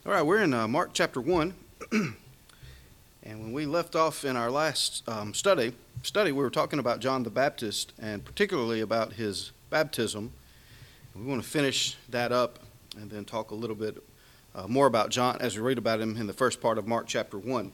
All right, we're in Mark chapter 1, and when we left off in our last study, we were talking about John the Baptist, and particularly about his baptism. We want to finish that up and then talk a little bit more about John as we read about him in the first part of Mark chapter 1.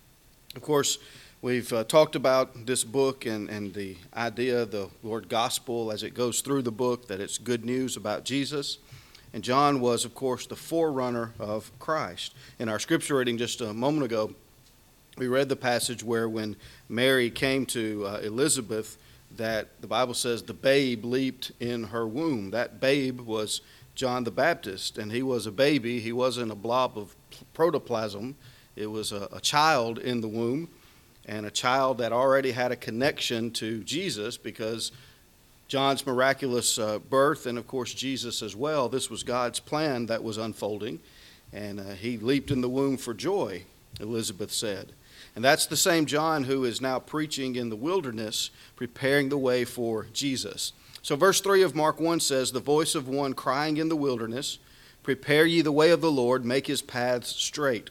Of course, we've talked about this book and the idea of the word gospel as it goes through the book, that it's good news about Jesus. And John was, of course, the forerunner of Christ. In our scripture reading just a moment ago, we read the passage where when Mary came to Elizabeth, that the Bible says the babe leaped in her womb. That babe was John the Baptist, and he was a baby. He wasn't a blob of protoplasm. It was a child in the womb, and a child that already had a connection to Jesus because John's miraculous birth, and of course Jesus as well, this was God's plan that was unfolding, and he leaped in the womb for joy, Elizabeth said. And that's the same John who is now preaching in the wilderness, preparing the way for Jesus. So verse 3 of Mark 1 says, "The voice of one crying in the wilderness, prepare ye the way of the Lord, make his paths straight."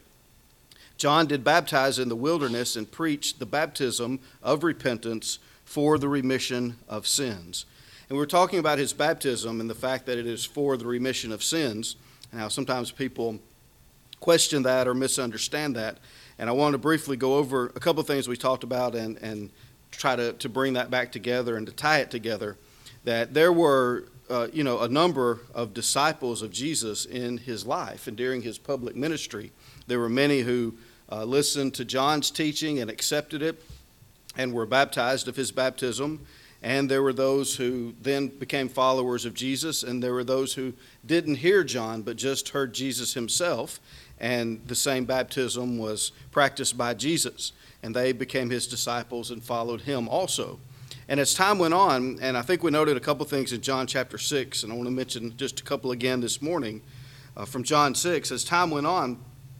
John did baptize in the wilderness and preach the baptism of repentance for the remission of sins. And we're talking about his baptism and the fact that it is for the remission of sins. Now, sometimes people question that or misunderstand that. And I want to briefly go over a couple of things we talked about and try to bring that back together and to tie it together. That there were, a number of disciples of Jesus in his life and during his public ministry. There were many who listened to John's teaching and accepted it and were baptized of his baptism. And there were those who then became followers of Jesus, and there were those who didn't hear John but just heard Jesus himself, and the same baptism was practiced by Jesus, and they became his disciples and followed him also. And as time went on, and I think we noted a couple things in John chapter 6, and I want to mention just a couple again this morning from John 6. As time went on,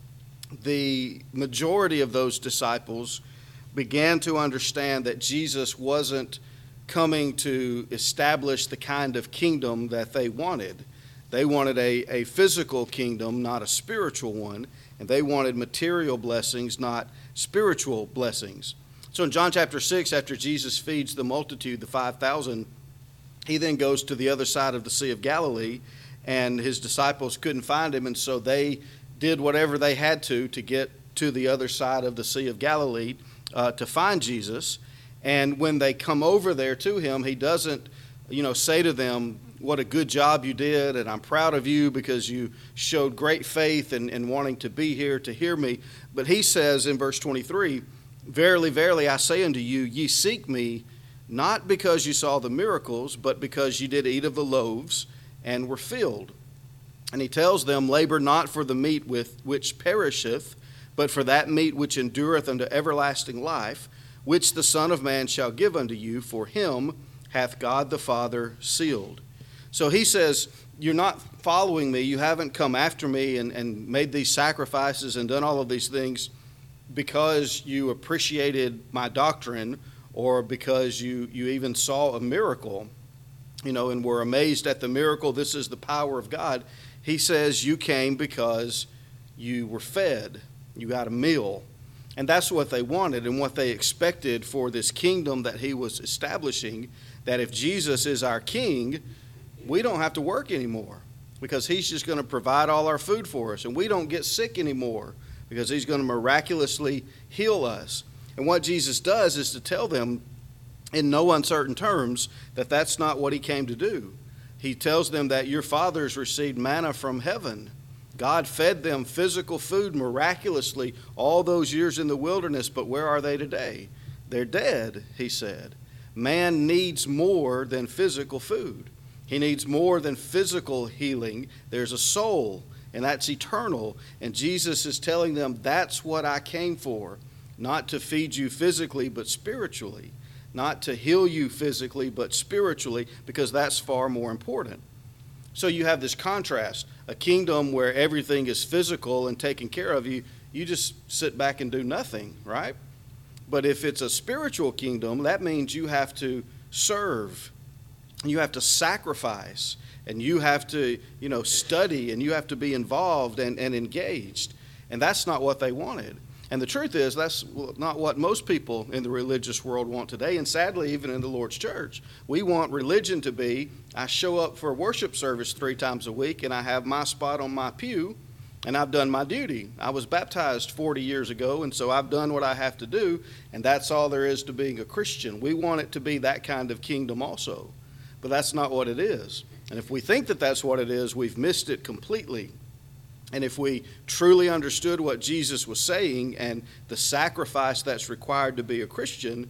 the majority of those disciples began to understand that Jesus wasn't coming to establish the kind of kingdom that they wanted. They wanted a physical kingdom, not a spiritual one, and they wanted material blessings, not spiritual blessings. So in John chapter 6, after Jesus feeds the multitude, the 5,000, he then goes to the other side of the Sea of Galilee, and his disciples couldn't find him, and so they did whatever they had to get to the other side of the Sea of Galilee to find Jesus. And when they come over there to him, he doesn't, say to them, "What a good job you did, and I'm proud of you because you showed great faith in wanting to be here to hear me." But he says in verse 23, "Verily, verily, I say unto you, ye seek me, not because you saw the miracles, but because ye did eat of the loaves and were filled." And he tells them, "Labor not for the meat which perisheth, but for that meat which endureth unto everlasting life, which the Son of Man shall give unto you, for him hath God the Father sealed." So he says, you're not following me, you haven't come after me and made these sacrifices and done all of these things because you appreciated my doctrine or because you even saw a miracle, and were amazed at the miracle. This is the power of God. He says you came because you were fed, you got a meal. And that's what they wanted and what they expected for this kingdom that he was establishing, that if Jesus is our king, we don't have to work anymore because he's just going to provide all our food for us. And we don't get sick anymore because he's going to miraculously heal us. And what Jesus does is to tell them in no uncertain terms that that's not what he came to do. He tells them that your fathers received manna from heaven. God fed them physical food miraculously all those years in the wilderness, but where are they today? They're dead, he said. Man needs more than physical food. He needs more than physical healing. There's a soul, and that's eternal. And Jesus is telling them that's what I came for, not to feed you physically, but spiritually. Not to heal you physically, but spiritually, because that's far more important. So you have this contrast, a kingdom where everything is physical and taken care of. You just sit back and do nothing, right? But if it's a spiritual kingdom, that means you have to serve. You have to sacrifice. and you have to, study, and you have to be involved and engaged. And that's not what they wanted. And the truth is, that's not what most people in the religious world want today, and sadly, even in the Lord's church. We want religion to be, I show up for a worship service 3 times a week, and I have my spot on my pew, and I've done my duty. I was baptized 40 years ago, and so I've done what I have to do, and that's all there is to being a Christian. We want it to be that kind of kingdom also, but that's not what it is. And if we think that that's what it is, we've missed it completely. And if we truly understood what Jesus was saying and the sacrifice that's required to be a Christian,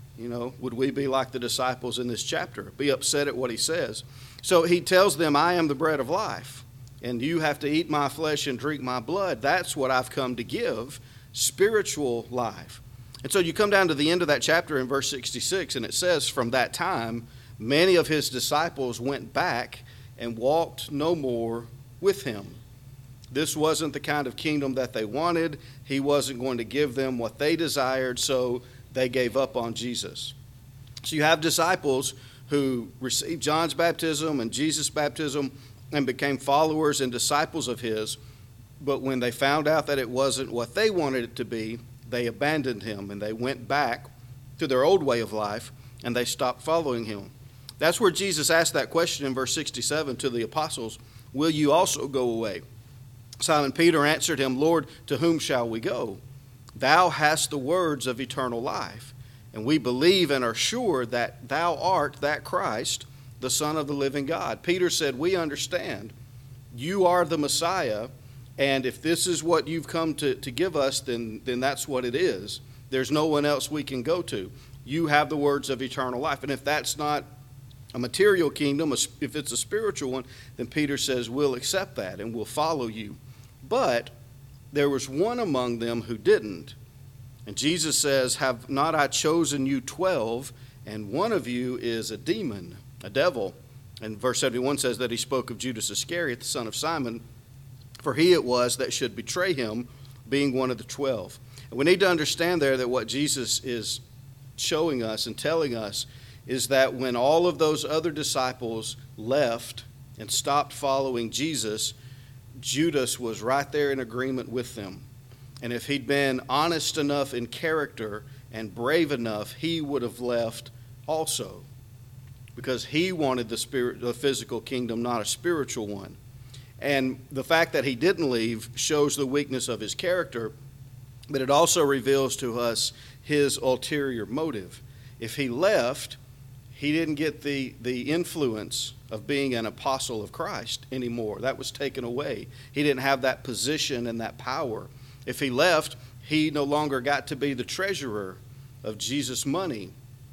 would we be like the disciples in this chapter, be upset at what he says? So he tells them, I am the bread of life, and you have to eat my flesh and drink my blood. That's what I've come to give, spiritual life. And so you come down to the end of that chapter in verse 66, and it says, from that time, many of his disciples went back and walked no more with him. This wasn't the kind of kingdom that they wanted. He wasn't going to give them what they desired, so they gave up on Jesus. So you have disciples who received John's baptism and Jesus' baptism and became followers and disciples of his, but when they found out that it wasn't what they wanted it to be, they abandoned him and they went back to their old way of life and they stopped following him. That's where Jesus asked that question in verse 67 to the apostles, will you also go away? Simon Peter answered him, Lord, to whom shall we go? Thou hast the words of eternal life, and we believe and are sure that thou art that Christ, the Son of the living God. Peter said, we understand. You are the Messiah, and if this is what you've come to give us, then that's what it is. There's no one else we can go to. You have the words of eternal life. And if that's not a material kingdom, if it's a spiritual one, then Peter says, we'll accept that and we'll follow you. But there was one among them who didn't. And Jesus says, have not I chosen you 12, and one of you is a demon, a devil. And verse 71 says that he spoke of Judas Iscariot, the son of Simon, for he it was that should betray him, being one of the 12. And we need to understand there that what Jesus is showing us and telling us is that when all of those other disciples left and stopped following Jesus, Judas was right there in agreement with them. And if he'd been honest enough in character and brave enough, he would have left also, because he wanted the physical kingdom, not a spiritual one. And the fact that he didn't leave shows the weakness of his character, but it also reveals to us his ulterior motive. If he left, he didn't get the influence of being an apostle of Christ anymore. That was taken away. He didn't have that position and that power. If he left, he no longer got to be the treasurer of Jesus' money.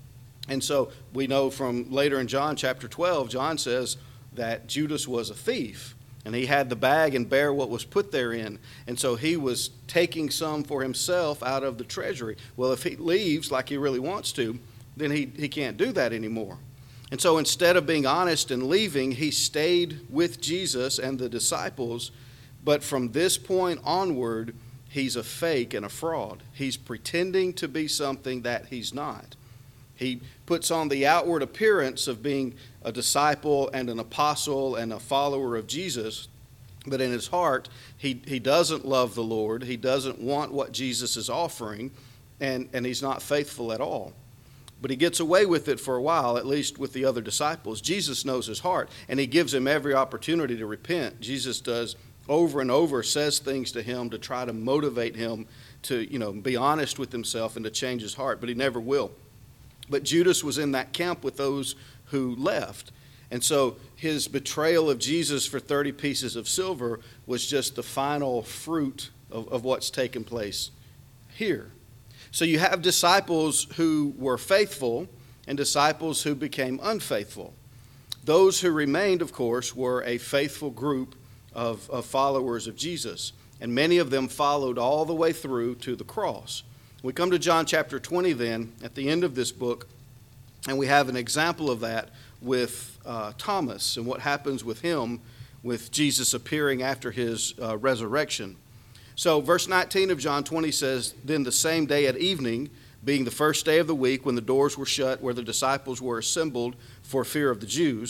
And so we know from later in John chapter 12, John says that Judas was a thief, and he had the bag and bear what was put therein. And so he was taking some for himself out of the treasury. Well, if he leaves like he really wants to, then he can't do that anymore. And so instead of being honest and leaving, he stayed with Jesus and the disciples. But from this point onward, he's a fake and a fraud. He's pretending to be something that he's not. He puts on the outward appearance of being a disciple and an apostle and a follower of Jesus, but in his heart, he doesn't love the Lord. He doesn't want what Jesus is offering, and he's not faithful at all. But he gets away with it for a while, at least with the other disciples. Jesus knows his heart, and he gives him every opportunity to repent. Jesus does over and over, says things to him to try to motivate him to, be honest with himself and to change his heart, but he never will. But Judas was in that camp with those who left. And so his betrayal of Jesus for 30 pieces of silver was just the final fruit of what's taken place here. So you have disciples who were faithful and disciples who became unfaithful. Those who remained, of course, were a faithful group of followers of Jesus. And many of them followed all the way through to the cross. We come to John chapter 20 then, at the end of this book, and we have an example of that with Thomas and what happens with him with Jesus appearing after his resurrection. So verse 19 of John 20 says, then the same day at evening, being the first day of the week when the doors were shut where the disciples were assembled for fear of the Jews,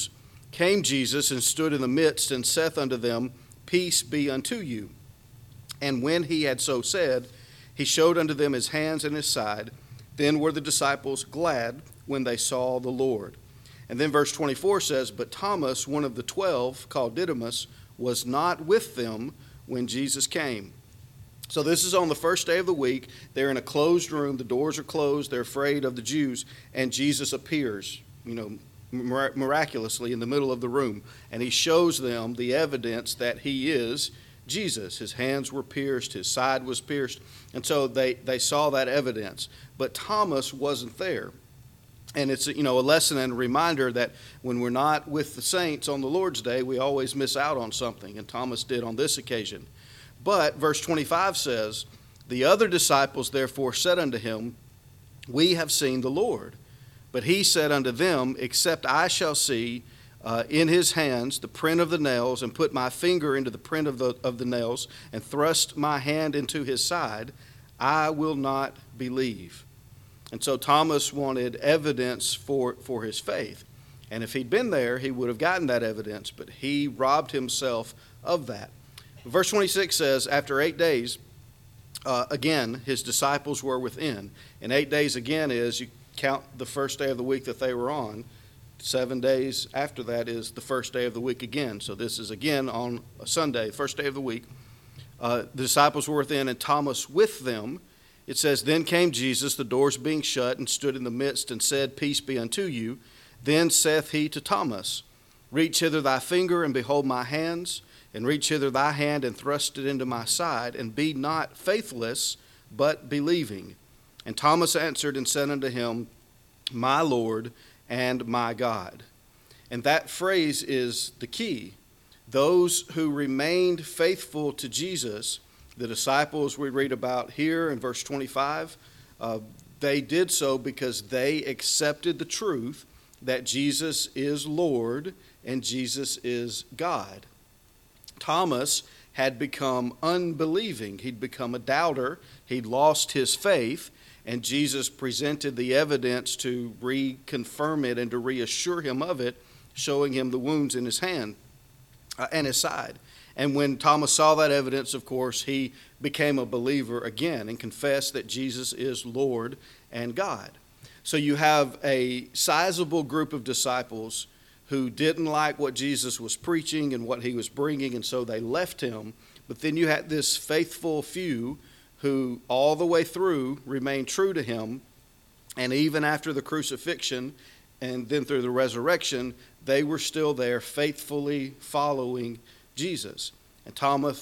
came Jesus and stood in the midst, and saith unto them, Peace be unto you. And when he had so said, he showed unto them his hands and his side. Then were the disciples glad when they saw the Lord. And then verse 24 says, But Thomas, one of the 12, called Didymus, was not with them when Jesus came. So this is on the first day of the week. They're in a closed room. The doors are closed. They're afraid of the Jews. And Jesus appears, miraculously in the middle of the room. And he shows them the evidence that he is Jesus. His hands were pierced. His side was pierced. And so they saw that evidence. But Thomas wasn't there. And it's, a lesson and a reminder that when we're not with the saints on the Lord's Day, we always miss out on something. And Thomas did on this occasion. But verse 25 says, The other disciples therefore said unto him, We have seen the Lord. But he said unto them, Except I shall see in his hands the print of the nails, and put my finger into the print of the nails, and thrust my hand into his side, I will not believe. And so Thomas wanted evidence for his faith. And if he'd been there, he would have gotten that evidence, but he robbed himself of that. Verse 26 says, After 8 days, again, his disciples were within. And 8 days again is, you count the first day of the week that they were on. 7 days after that is the first day of the week again. So this is again on a Sunday, first day of the week. The disciples were within, and Thomas with them. It says, Then came Jesus, the doors being shut, and stood in the midst, and said, Peace be unto you. Then saith he to Thomas, Reach hither thy finger, and behold my hands, and reach hither thy hand, and thrust it into my side, and be not faithless, but believing. And Thomas answered and said unto him, My Lord and my God. And that phrase is the key. Those who remained faithful to Jesus, the disciples we read about here in verse 25, they did so because they accepted the truth that Jesus is Lord and Jesus is God. Thomas had become unbelieving. He'd become a doubter. He'd lost his faith, and Jesus presented the evidence to reconfirm it and to reassure him of it, showing him the wounds in his hand and his side. And when Thomas saw that evidence, of course, he became a believer again and confessed that Jesus is Lord and God. So you have a sizable group of disciples who didn't like what Jesus was preaching and what he was bringing, and so they left him. But then you had this faithful few who all the way through remained true to him, and even after the crucifixion and then through the resurrection, they were still there faithfully following Jesus. And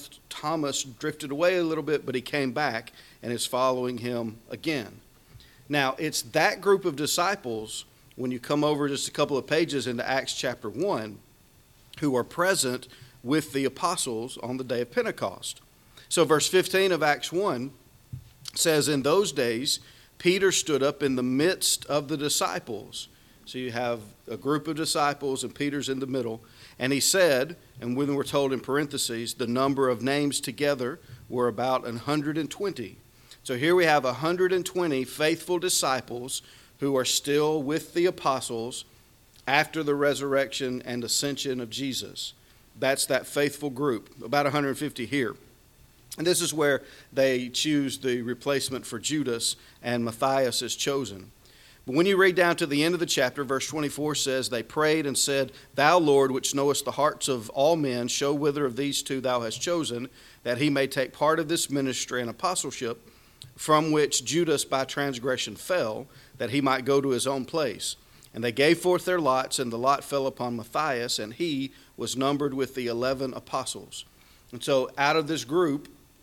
Thomas drifted away a little bit, but he came back and is following him again. Now, it's that group of disciples, when you come over just a couple of pages into Acts chapter 1, who are present with the apostles on the day of Pentecost. So verse 15 of Acts 1 says, In those days, Peter stood up in the midst of the disciples. So you have a group of disciples and Peter's in the middle. And he said, and when we're told in parentheses, the number of names together were about 120. So here we have 120 faithful disciples who are still with the apostles after the resurrection and ascension of Jesus. That's that faithful group, about 150 here. And this is where they choose the replacement for Judas, and Matthias is chosen. But when you read down to the end of the chapter, verse 24 says, They prayed and said, Thou, Lord, which knowest the hearts of all men, show whither of these two thou hast chosen, that he may take part of this ministry and apostleship, from which Judas by transgression fell, that he might go to his own place. And they gave forth their lots, and the lot fell upon Matthias, and he was numbered with the 11 apostles. And so out of this group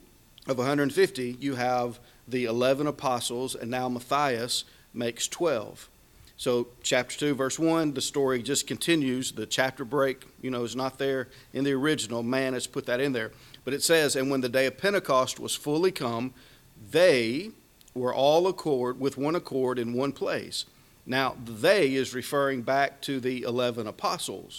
of 150, you have the 11 apostles, and now Matthias makes 12. So chapter 2, verse 1, the story just continues. The chapter break, is not there in the original. Man has put that in there. But it says, And when the day of Pentecost was fully come, they were all with one accord in one place. Now, they is referring back to the 11 apostles.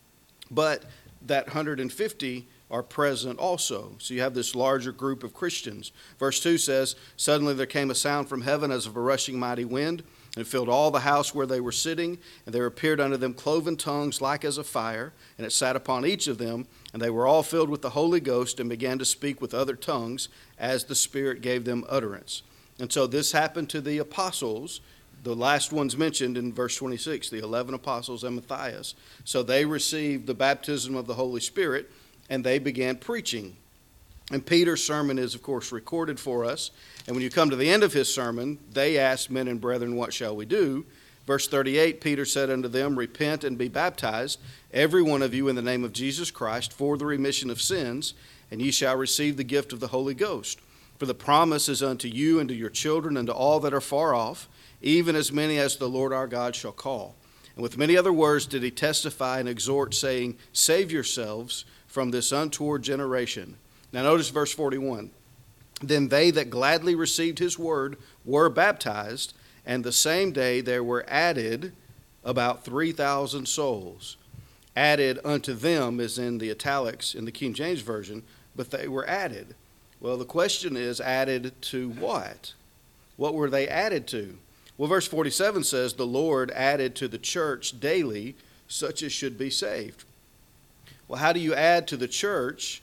But that 150 are present also. So you have this larger group of Christians. Verse 2 says, Suddenly there came a sound from heaven as of a rushing mighty wind, And it filled all the house where they were sitting, and there appeared unto them cloven tongues like as of fire, and it sat upon each of them, and they were all filled with the Holy Ghost, and began to speak with other tongues, as the Spirit gave them utterance. And so this happened to the apostles, the last ones mentioned in verse 26, the 11 apostles and Matthias. So they received the baptism of the Holy Spirit, and they began preaching. And Peter's sermon is, of course, recorded for us. And when you come to the end of his sermon, they asked, men and brethren, what shall we do? Verse 38, Peter said unto them, repent and be baptized, every one of you, in the name of Jesus Christ, for the remission of sins, and ye shall receive the gift of the Holy Ghost. For the promise is unto you and to your children and to all that are far off, even as many as the Lord our God shall call. And with many other words did he testify and exhort, saying, save yourselves from this untoward generation. Now notice verse 41. Then they that gladly received his word were baptized, and the same day there were added about 3,000 souls. Added unto them is in the italics in the King James Version, but they were added. Well, the question is, added to what? What were they added to? Well, verse 47 says, the Lord added to the church daily such as should be saved. Well, how do you add to the church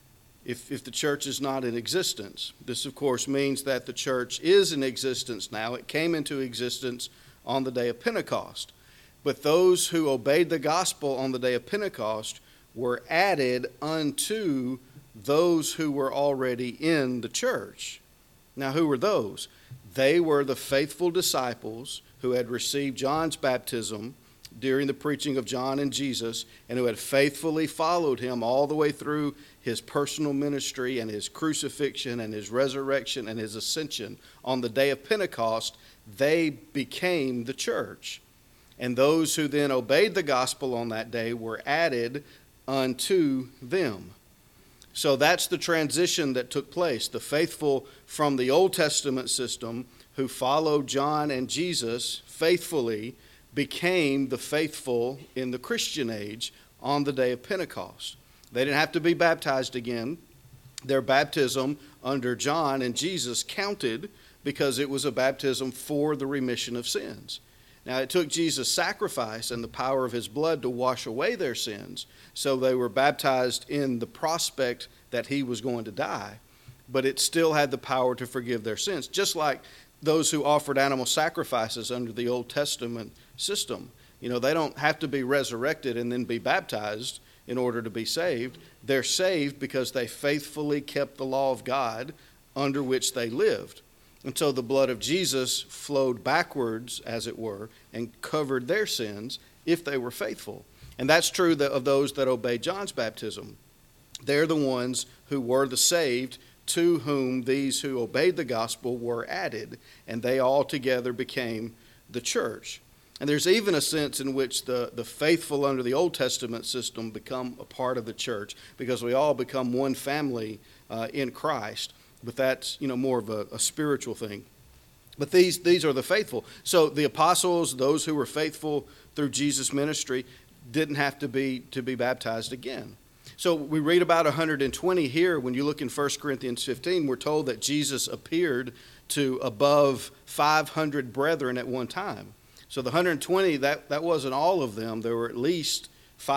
if the church is not in existence? This, of course, means that the church is in existence now. It came into existence on the day of Pentecost. But those who obeyed the gospel on the day of Pentecost were added unto those who were already in the church. Now, who were those? They were the faithful disciples who had received John's baptism during the preaching of John and Jesus, and who had faithfully followed him all the way through his personal ministry and his crucifixion and his resurrection and his ascension. On the day of Pentecost, they became the church. And those who then obeyed the gospel on that day were added unto them. So that's the transition that took place. The faithful from the Old Testament system who followed John and Jesus faithfully became the faithful in the Christian age on the day of Pentecost. They didn't have to be baptized again. Their baptism under John and Jesus counted because it was a baptism for the remission of sins. Now, it took Jesus' sacrifice and the power of his blood to wash away their sins, so they were baptized in the prospect that he was going to die, but it still had the power to forgive their sins, just like those who offered animal sacrifices under the Old Testament system. You know, they don't have to be resurrected and then be baptized in order to be saved. They're saved because they faithfully kept the law of God under which they lived. And so the blood of Jesus flowed backwards, as it were, and covered their sins if they were faithful. And that's true of those that obeyed John's baptism. They're the ones who were the saved, to whom these who obeyed the gospel were added, and they all together became the church. And there's even a sense in which the faithful under the Old Testament system become a part of the church, because we all become one family in Christ. But that's, more of a spiritual thing. But these are the faithful. So the apostles, those who were faithful through Jesus' ministry, didn't have to be baptized again. So we read about 120 here. When you look in 1 Corinthians 15, we're told that Jesus appeared to above 500 brethren at one time. So the 120, that wasn't all of them. There were at least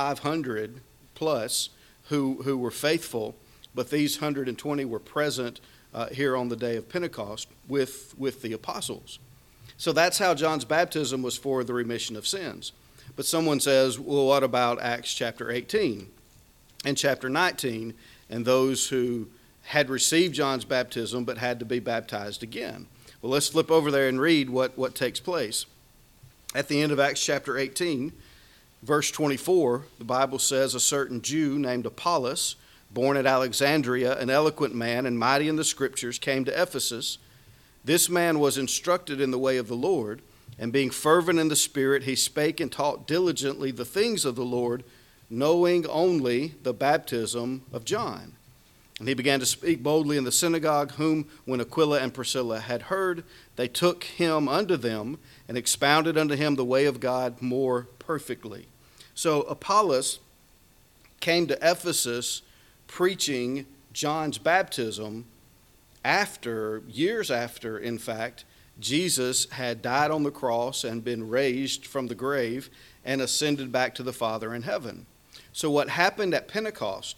500 plus who were faithful, but these 120 were present here on the day of Pentecost with the apostles. So that's how John's baptism was for the remission of sins. But someone says, well, what about Acts chapter 18 and chapter 19 and those who had received John's baptism but had to be baptized again? Well, let's flip over there and read what takes place. At the end of Acts chapter 18, verse 24, the Bible says, a certain Jew named Apollos, born at Alexandria, an eloquent man and mighty in the Scriptures, came to Ephesus. This man was instructed in the way of the Lord, and being fervent in the Spirit, he spake and taught diligently the things of the Lord, knowing only the baptism of John. And he began to speak boldly in the synagogue, whom, when Aquila and Priscilla had heard, they took him unto them and expounded unto him the way of God more perfectly. So Apollos came to Ephesus preaching John's baptism years after, in fact, Jesus had died on the cross and been raised from the grave and ascended back to the Father in heaven. So what happened at Pentecost,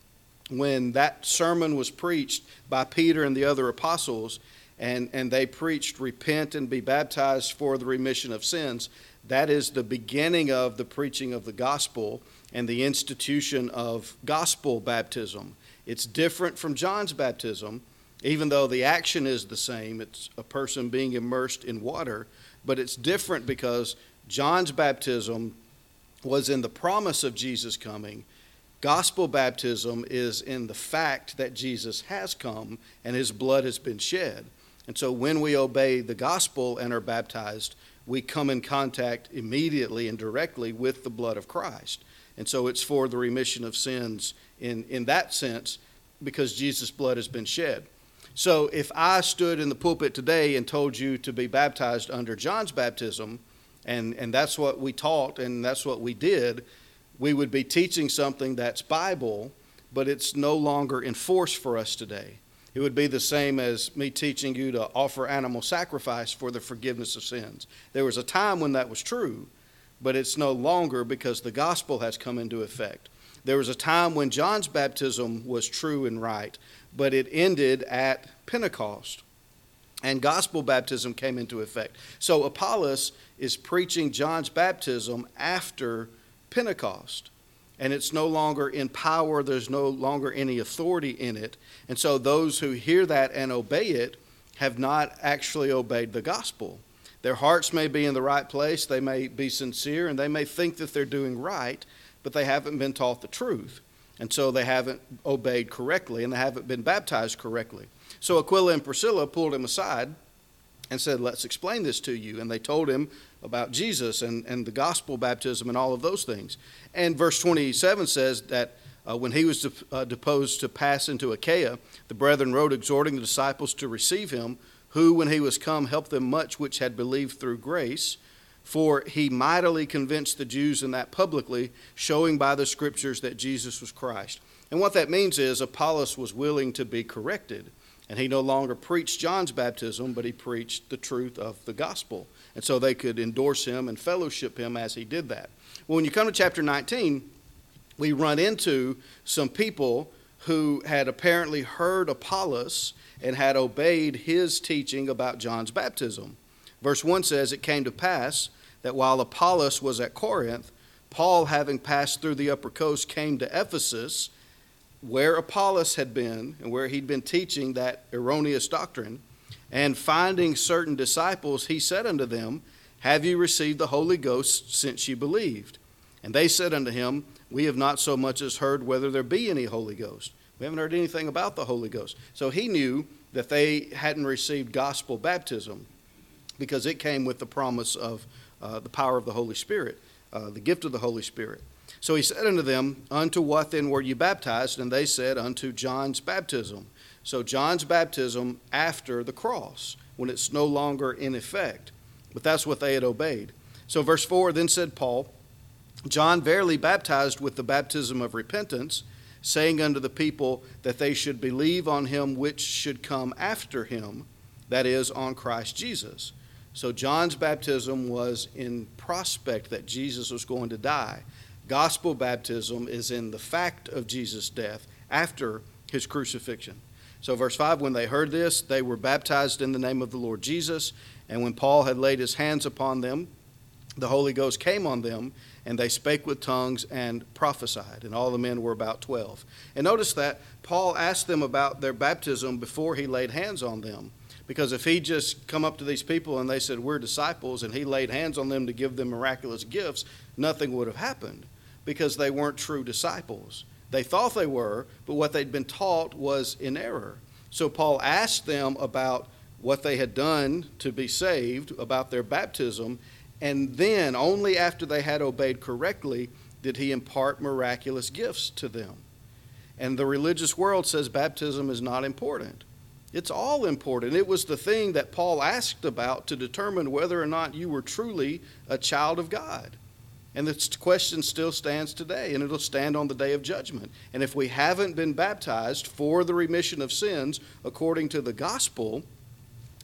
when that sermon was preached by Peter and the other apostles, and they preached, repent and be baptized for the remission of sins, that is the beginning of the preaching of the gospel and the institution of gospel baptism. It's different from John's baptism, even though the action is the same. It's a person being immersed in water, but it's different because John's baptism was in the promise of Jesus coming. Gospel baptism is in the fact that Jesus has come and his blood has been shed. And so when we obey the gospel and are baptized, we come in contact immediately and directly with the blood of Christ. And so it's for the remission of sins in that sense, because Jesus' blood has been shed. So if I stood in the pulpit today and told you to be baptized under John's baptism, and that's what we taught and that's what we did, we would be teaching something that's Bible, but it's no longer in force for us today. It would be the same as me teaching you to offer animal sacrifice for the forgiveness of sins. There was a time when that was true, but it's no longer because the gospel has come into effect. There was a time when John's baptism was true and right, but it ended at Pentecost, and gospel baptism came into effect. So Apollos is preaching John's baptism after Pentecost, and it's no longer in power. There's no longer any authority in it. And so those who hear that and obey it have not actually obeyed the gospel. Their hearts may be in the right place, they may be sincere, and they may think that they're doing right, but they haven't been taught the truth. And so they haven't obeyed correctly, and they haven't been baptized correctly. So Aquila and Priscilla pulled him aside and said, let's explain this to you. And they told him about Jesus and the gospel baptism and all of those things. And verse 27 says that when he was disposed to pass into Achaia, the brethren wrote, exhorting the disciples to receive him, who, when he was come, helped them much which had believed through grace. For he mightily convinced the Jews in that publicly, showing by the scriptures that Jesus was Christ. And what that means is Apollos was willing to be corrected. And he no longer preached John's baptism, but he preached the truth of the gospel. And so they could endorse him and fellowship him as he did that. Well, when you come to chapter 19, we run into some people who had apparently heard Apollos and had obeyed his teaching about John's baptism. Verse 1 says, it came to pass that while Apollos was at Corinth, Paul, having passed through the upper coast, came to Ephesus, where Apollos had been and where he'd been teaching that erroneous doctrine. And finding certain disciples, he said unto them, have you received the Holy Ghost since ye believed? And they said unto him, we have not so much as heard whether there be any Holy Ghost. We haven't heard anything about the Holy Ghost. So he knew that they hadn't received gospel baptism because it came with the promise of the power of the Holy Spirit, the gift of the Holy Spirit. So he said unto them, unto what then were you baptized? And they said, unto John's baptism. So John's baptism after the cross, when it's no longer in effect. But that's what they had obeyed. So verse 4, then said Paul, John verily baptized with the baptism of repentance, saying unto the people that they should believe on him which should come after him, that is, on Christ Jesus. So John's baptism was in prospect that Jesus was going to die. Gospel baptism is in the fact of Jesus' death after his crucifixion. So verse 5, when they heard this, they were baptized in the name of the Lord Jesus. And when Paul had laid his hands upon them, the Holy Ghost came on them, and they spake with tongues and prophesied. And all the men were about 12. And notice that Paul asked them about their baptism before he laid hands on them. Because if he just come up to these people and they said, we're disciples, and he laid hands on them to give them miraculous gifts, nothing would have happened because they weren't true disciples. They thought they were, but what they'd been taught was in error. So Paul asked them about what they had done to be saved, about their baptism, and then only after they had obeyed correctly did he impart miraculous gifts to them. And the religious world says baptism is not important. It's all important. It was the thing that Paul asked about to determine whether or not you were truly a child of God. And this question still stands today, and it'll stand on the day of judgment. And if we haven't been baptized for the remission of sins according to the gospel,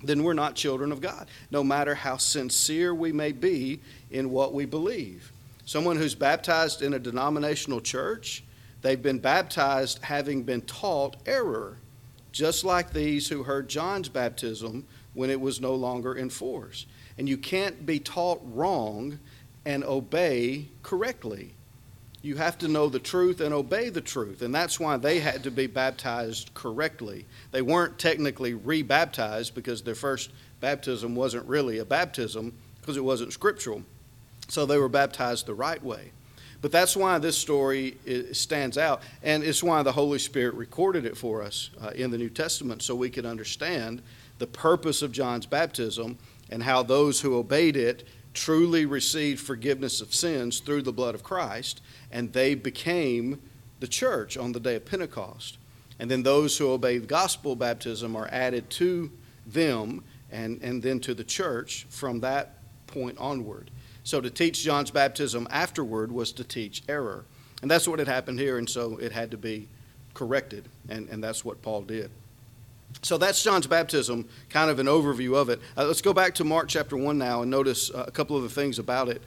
then we're not children of God, no matter how sincere we may be in what we believe. Someone who's baptized in a denominational church, they've been baptized having been taught error, just like these who heard John's baptism when it was no longer in force. And you can't be taught wrong and obey correctly. You have to know the truth and obey the truth. And that's why they had to be baptized correctly. They weren't technically re-baptized because their first baptism wasn't really a baptism because it wasn't scriptural. So they were baptized the right way. But that's why this story stands out. And it's why the Holy Spirit recorded it for us in the New Testament, so we could understand the purpose of John's baptism and how those who obeyed it truly received forgiveness of sins through the blood of Christ, and they became the church on the day of Pentecost. And then those who obey gospel baptism are added to them and then to the church from that point onward. So to teach John's baptism afterward was to teach error. And that's what had happened here, and so it had to be corrected, and that's what Paul did. So that's John's baptism, kind of an overview of it. Let's go back to Mark chapter 1 now and notice a couple of the things about it.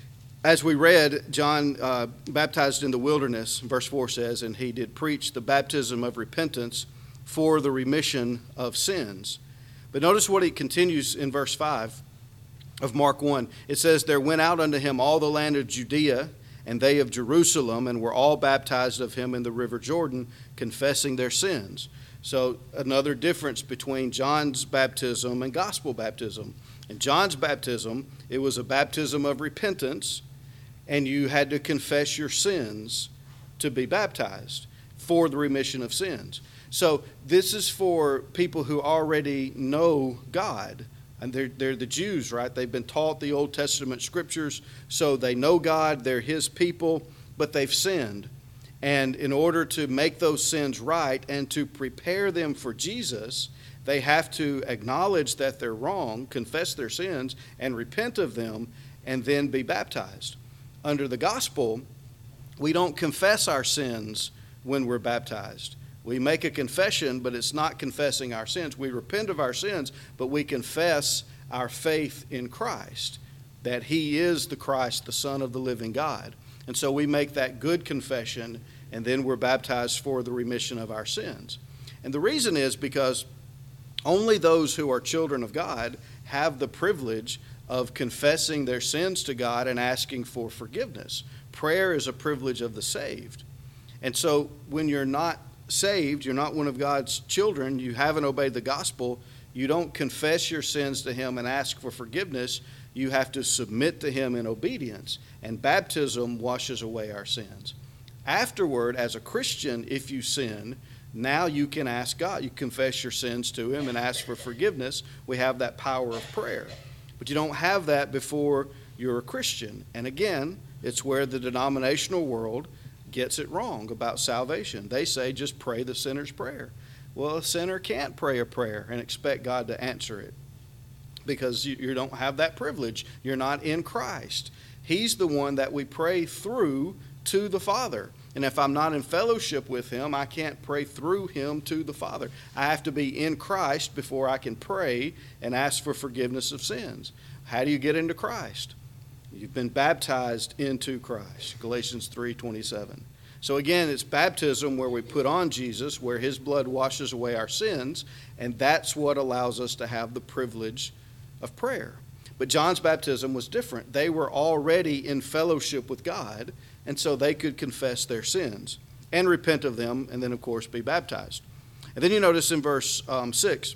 As we read, John baptized in the wilderness, verse 4 says, and he did preach the baptism of repentance for the remission of sins. But notice what he continues in verse 5 of Mark 1. It says, there went out unto him all the land of Judea, and they of Jerusalem, and were all baptized of him in the river Jordan, confessing their sins. So another difference between John's baptism and gospel baptism. In John's baptism, it was a baptism of repentance, and you had to confess your sins to be baptized for the remission of sins. So this is for people who already know God. And they're the Jews, right? They've been taught the Old Testament scriptures, so they know God, they're his people, but they've sinned. And in order to make those sins right and to prepare them for Jesus, they have to acknowledge that they're wrong, confess their sins, and repent of them, and then be baptized. Under the gospel, we don't confess our sins when we're baptized. We make a confession, but it's not confessing our sins. We repent of our sins, but we confess our faith in Christ, that he is the Christ, the Son of the living God. And so we make that good confession, and then we're baptized for the remission of our sins. And the reason is because only those who are children of God have the privilege of confessing their sins to God and asking for forgiveness. Prayer is a privilege of the saved. And so when you're not saved, you're not one of God's children, you haven't obeyed the gospel, you don't confess your sins to him and ask for forgiveness, you have to submit to him in obedience. And baptism washes away our sins. Afterward, as a Christian, if you sin, now you can ask God. You confess your sins to him and ask for forgiveness. We have that power of prayer. But you don't have that before you're a Christian. And again, it's where the denominational world gets it wrong about salvation. They say just pray the sinner's prayer. Well, a sinner can't pray a prayer and expect God to answer it because you don't have that privilege. You're not in Christ. He's the one that we pray through to the Father. And if I'm not in fellowship with him, I can't pray through him to the Father. I have to be in Christ before I can pray and ask for forgiveness of sins. How do you get into Christ? You've been baptized into Christ, Galatians 3:27. So again, it's baptism where we put on Jesus, where his blood washes away our sins, and that's what allows us to have the privilege of prayer. But John's baptism was different. They were already in fellowship with God, and so they could confess their sins and repent of them, and then, of course, be baptized. And then you notice in verse 6,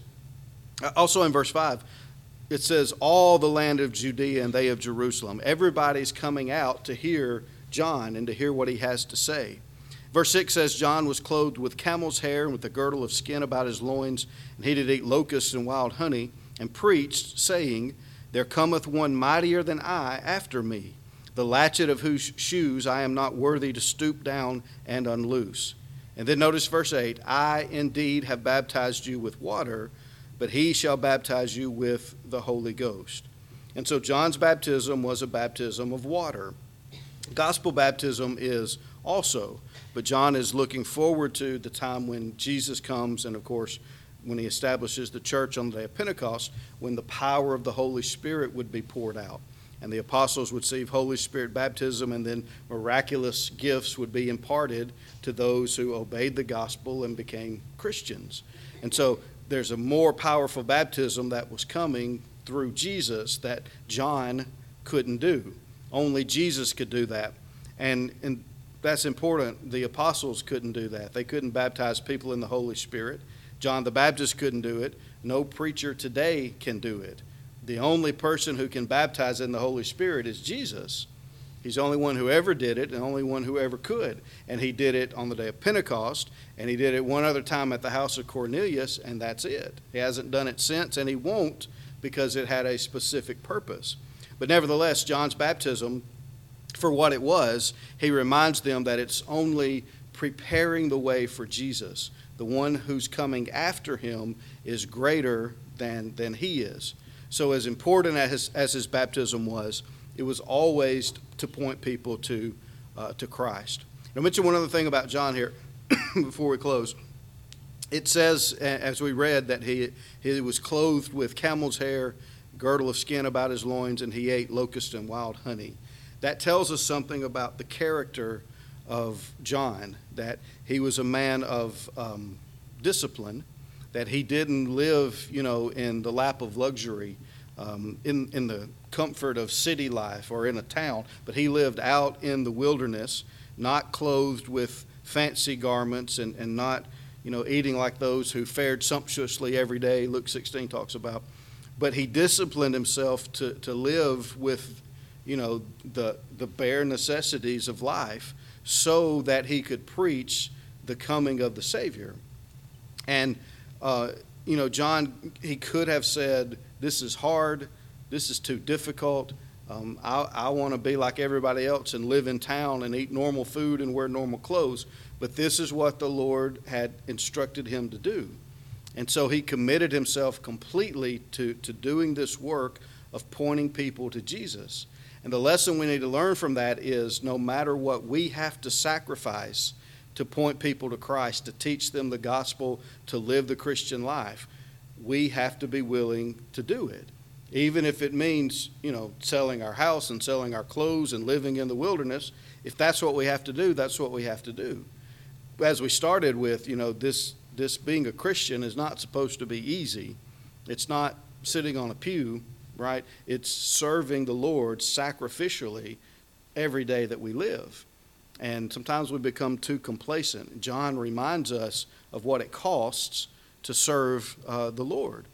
also in verse 5, it says, all the land of Judea and they of Jerusalem. Everybody's coming out to hear John and to hear what he has to say. Verse 6 says, John was clothed with camel's hair and with a girdle of skin about his loins, and he did eat locusts and wild honey, and preached, saying, there cometh one mightier than I after me, the latchet of whose shoes I am not worthy to stoop down and unloose. And then notice verse 8, I indeed have baptized you with water, but he shall baptize you with the Holy Ghost. And so John's baptism was a baptism of water. Gospel baptism is also, but John is looking forward to the time when Jesus comes and, of course, when he establishes the church on the day of Pentecost, when the power of the Holy Spirit would be poured out. And the apostles would receive Holy Spirit baptism, and then miraculous gifts would be imparted to those who obeyed the gospel and became Christians. And so there's a more powerful baptism that was coming through Jesus that John couldn't do. Only Jesus could do that. And that's important. The apostles couldn't do that. They couldn't baptize people in the Holy Spirit. John the Baptist couldn't do it. No preacher today can do it. The only person who can baptize in the Holy Spirit is Jesus. He's the only one who ever did it and the only one who ever could. And he did it on the day of Pentecost, and he did it one other time at the house of Cornelius, and that's it. He hasn't done it since, and he won't, because it had a specific purpose. But nevertheless, John's baptism, for what it was, he reminds them that it's only preparing the way for Jesus. The one who's coming after him is greater than he is. So as important as his baptism was, it was always to point people to Christ. I'll mention one other thing about John here before we close. It says, as we read, that he was clothed with camel's hair, girdle of skin about his loins, and he ate locust and wild honey. That tells us something about the character of John, that he was a man of discipline, that he didn't live, in the lap of luxury, in the comfort of city life or in a town, but he lived out in the wilderness, not clothed with fancy garments and not, eating like those who fared sumptuously every day, Luke 16 talks about. But he disciplined himself to live with, the bare necessities of life so that he could preach the coming of the Savior. And, John, he could have said, this is hard, this is too difficult, I want to be like everybody else and live in town and eat normal food and wear normal clothes. But this is what the Lord had instructed him to do. And so he committed himself completely to doing this work of pointing people to Jesus. And the lesson we need to learn from that is no matter what we have to sacrifice to point people to Christ, to teach them the gospel, to live the Christian life, we have to be willing to do it. Even if it means, selling our house and selling our clothes and living in the wilderness, if that's what we have to do, that's what we have to do. As we started with, this being a Christian is not supposed to be easy. It's not sitting on a pew, right? It's serving the Lord sacrificially every day that we live. And sometimes we become too complacent. John reminds us of what it costs to serve the Lord.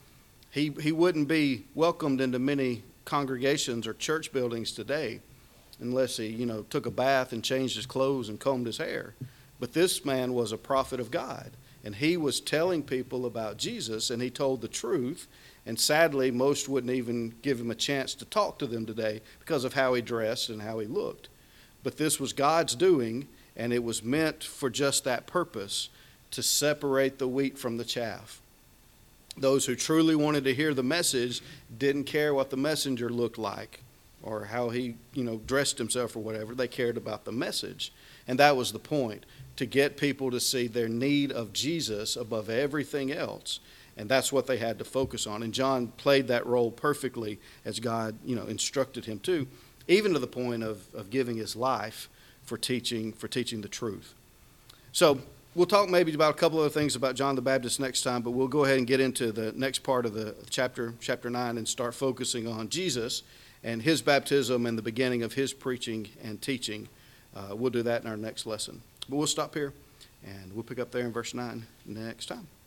He wouldn't be welcomed into many congregations or church buildings today unless he, took a bath and changed his clothes and combed his hair. But this man was a prophet of God, and he was telling people about Jesus, and he told the truth. And sadly, most wouldn't even give him a chance to talk to them today because of how he dressed and how he looked. But this was God's doing, and it was meant for just that purpose, to separate the wheat from the chaff. Those who truly wanted to hear the message didn't care what the messenger looked like or how he, dressed himself or whatever. They cared about the message. And that was the point, to get people to see their need of Jesus above everything else. And that's what they had to focus on. And John played that role perfectly as God, instructed him to, even to the point of giving his life for teaching the truth. So we'll talk maybe about a couple other things about John the Baptist next time, but we'll go ahead and get into the next part of the chapter 9, and start focusing on Jesus and his baptism and the beginning of his preaching and teaching. We'll do that in our next lesson. But we'll stop here, and we'll pick up there in verse 9 next time.